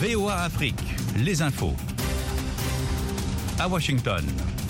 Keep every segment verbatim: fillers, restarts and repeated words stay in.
V O A Afrique, les infos. À Washington.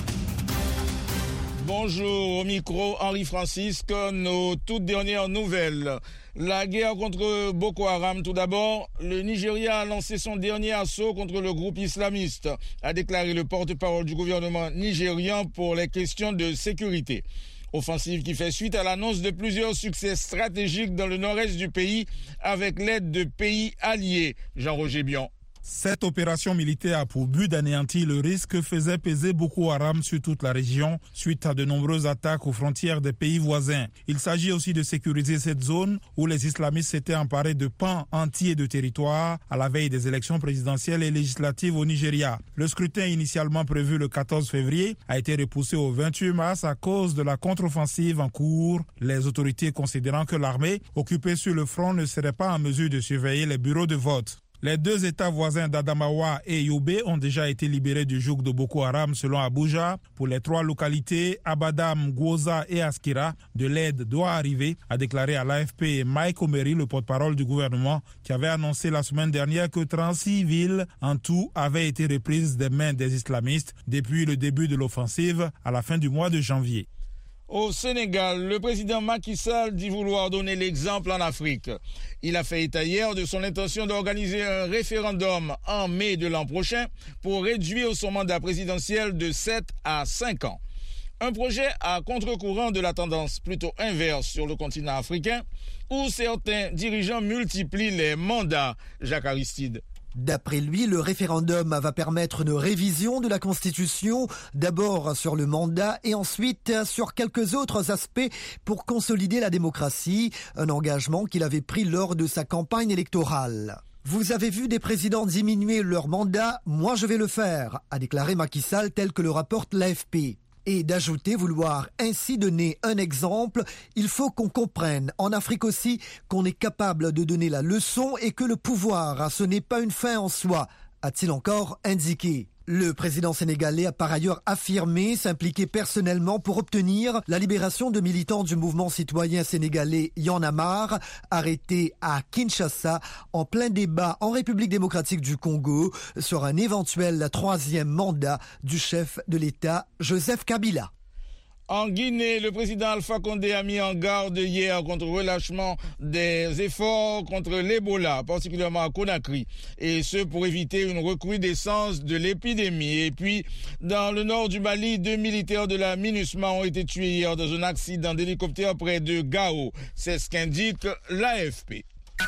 Bonjour, au micro Henri Francisque, nos toutes dernières nouvelles. La guerre contre Boko Haram, tout d'abord. Le Nigeria a lancé son dernier assaut contre le groupe islamiste, a déclaré le porte-parole du gouvernement nigérian pour les questions de sécurité. Offensive qui fait suite à l'annonce de plusieurs succès stratégiques dans le nord-est du pays avec l'aide de pays alliés. Jean-Roger Bion. Cette opération militaire a pour but d'anéantir le risque que faisait peser Boko Haram sur toute la région suite à de nombreuses attaques aux frontières des pays voisins. Il s'agit aussi de sécuriser cette zone où les islamistes s'étaient emparés de pans entiers de territoire à la veille des élections présidentielles et législatives au Nigeria. Le scrutin initialement prévu le quatorze février a été repoussé au vingt-huit mars à cause de la contre-offensive en cours, les autorités considérant que l'armée occupée sur le front ne serait pas en mesure de surveiller les bureaux de vote. Les deux États voisins d'Adamawa et Yobe ont déjà été libérés du joug de Boko Haram selon Abuja. Pour les trois localités, Abadam, Gwoza et Askira, de l'aide doit arriver, a déclaré à l'A F P Mike Omeri, le porte-parole du gouvernement, qui avait annoncé la semaine dernière que trente-six villes en tout avaient été reprises des mains des islamistes depuis le début de l'offensive à la fin du mois de janvier. Au Sénégal, le président Macky Sall dit vouloir donner l'exemple en Afrique. Il a fait état hier de son intention d'organiser un référendum en mai de l'an prochain pour réduire son mandat présidentiel de sept à cinq ans. Un projet à contre-courant de la tendance plutôt inverse sur le continent africain où certains dirigeants multiplient les mandats. Jacques Aristide. D'après lui, le référendum va permettre une révision de la Constitution, d'abord sur le mandat et ensuite sur quelques autres aspects pour consolider la démocratie, un engagement qu'il avait pris lors de sa campagne électorale. Vous avez vu des présidents diminuer leur mandat, moi je vais le faire, a déclaré Macky Sall tel que le rapporte l'A F P. Et d'ajouter vouloir ainsi donner un exemple, il faut qu'on comprenne en Afrique aussi qu'on est capable de donner la leçon et que le pouvoir, ce n'est pas une fin en soi, a-t-il encore indiqué. Le président sénégalais a par ailleurs affirmé s'impliquer personnellement pour obtenir la libération de militants du mouvement citoyen sénégalais Y en a marre, arrêtés à Kinshasa en plein débat en République démocratique du Congo sur un éventuel troisième mandat du chef de l'État Joseph Kabila. En Guinée, le président Alpha Condé a mis en garde hier contre le relâchement des efforts contre l'Ebola, particulièrement à Conakry, et ce pour éviter une recrudescence de l'épidémie. Et puis, dans le nord du Mali, deux militaires de la MINUSMA ont été tués hier dans un accident d'hélicoptère près de Gao. C'est ce qu'indique l'A F P.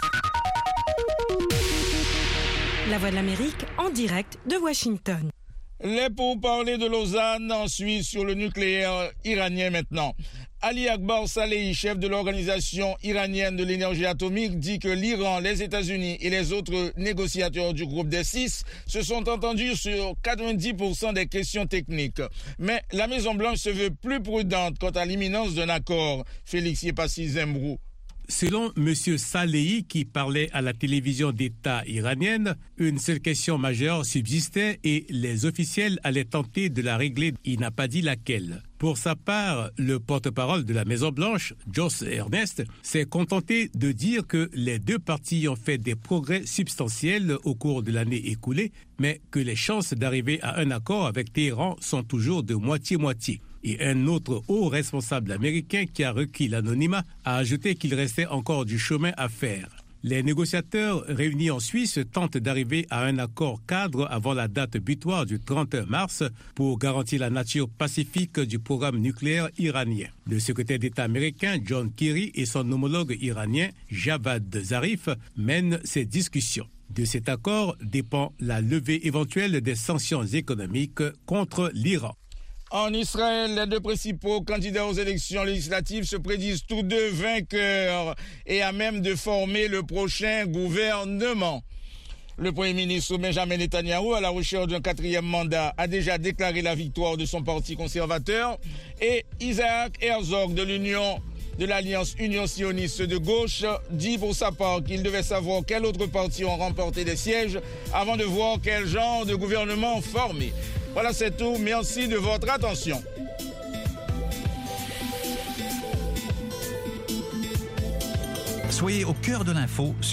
La Voix de l'Amérique en direct de Washington. Les pourparlers de Lausanne en Suisse sur le nucléaire iranien maintenant. Ali Akbar Salehi, chef de l'organisation iranienne de l'énergie atomique, dit que l'Iran, les États-Unis et les autres négociateurs du groupe des six se sont entendus sur quatre-vingt-dix pour cent des questions techniques. Mais la Maison-Blanche se veut plus prudente quant à l'imminence d'un accord. Félix Yepassi Zembrou. Selon M. Salehi, qui parlait à la télévision d'État iranienne, une seule question majeure subsistait et les officiels allaient tenter de la régler. Il n'a pas dit laquelle. Pour sa part, le porte-parole de la Maison-Blanche, Josh Earnest, s'est contenté de dire que les deux parties ont fait des progrès substantiels au cours de l'année écoulée, mais que les chances d'arriver à un accord avec Téhéran sont toujours de moitié-moitié. Et un autre haut responsable américain qui a requis l'anonymat a ajouté qu'il restait encore du chemin à faire. Les négociateurs réunis en Suisse tentent d'arriver à un accord cadre avant la date butoir du trente et un mars pour garantir la nature pacifique du programme nucléaire iranien. Le secrétaire d'État américain John Kerry et son homologue iranien Javad Zarif mènent ces discussions. De cet accord dépend la levée éventuelle des sanctions économiques contre l'Iran. En Israël, les deux principaux candidats aux élections législatives se prédisent tous deux vainqueurs et à même de former le prochain gouvernement. Le Premier ministre Benjamin Netanyahou, à la recherche d'un quatrième mandat, a déjà déclaré la victoire de son parti conservateur et Isaac Herzog de l'Union de l'Alliance Union sioniste de gauche dit pour sa part qu'il devait savoir quel autre parti ont remporté des sièges avant de voir quel genre de gouvernement former. Voilà, c'est tout. Merci de votre attention. Soyez au cœur de l'info